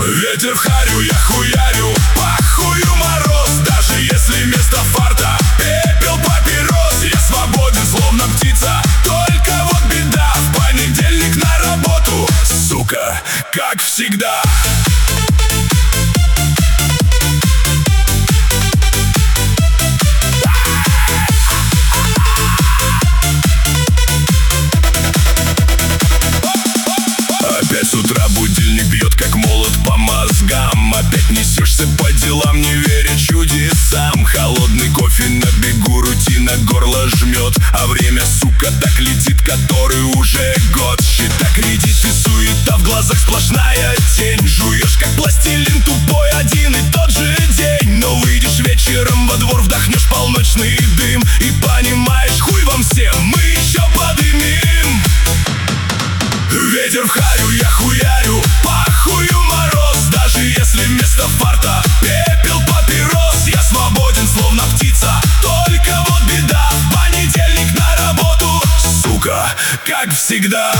Ветер в харю, я хуярю, пахую мороз. Даже если вместо фарта пепел папирос, я свободен, словно птица. Только вот беда, в понедельник на работу, сука, как всегда. Опять с утра будильник бьет, как молот по мозгам. Опять несешься по делам, не веря чудесам. Холодный кофе на бегу, рутина горло жмет. А время, сука, так летит, который уже год. Счета, кредиты, суета, в глазах сплошная тень. Жуешь, как пластилин тупой, один и тот же день. Но выйдешь вечером во двор, вдохнешь полночный дым и понимаешь, хуй вам всем, мы еще подымем. Ветер в харю, я хуярю, пахую мороз. Даже если вместо фарта пепел папирос, я свободен, словно птица. Только вот беда, в понедельник на работу, сука, как всегда.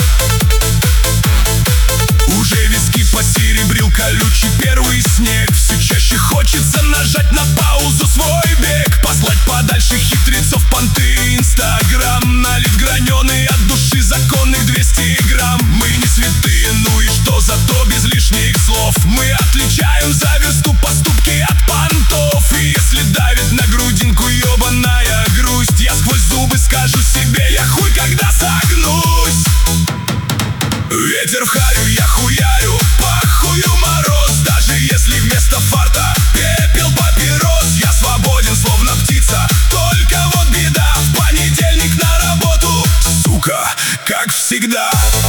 Уже виски посеребрил колючий первый снег. Все чаще хочется нажать на паузу свой бег, послать подальше хитрецов понты Инстаграм, налить граненый от души законных 200 грамм. Мы не святые, ну и что, зато без лишних слов. Мы отличаем за версту поступки от понтов. И если давит на грудинку ебаная грусть, я сквозь зубы скажу себе, я хуй когда согнусь. Ветер в харю, я хуярю, пахую мороз. Даже если вместо фарта пепел папирос, я свободен, словно птица. Только вот беда, в понедельник на работу, сука, как всегда.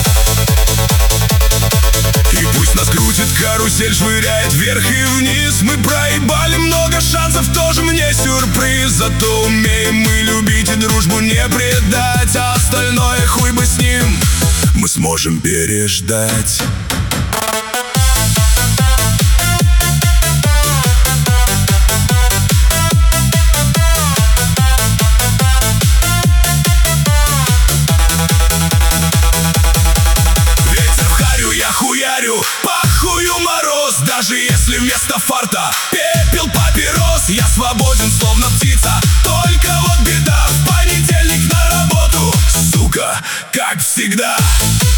И пусть нас крутит карусель, швыряет вверх и вниз. Мы проебали много шансов, тоже мне сюрприз. Зато умеем мы любить и дружбу не предать, а остальное хуй бы с ним, мы сможем переждать. Ветер в харю, я хуярю, пахую мороз. Даже если вместо фарта пепел папирос, я свободен, словно птица. Только вот беда, в понедельник на работу, сука, как всегда.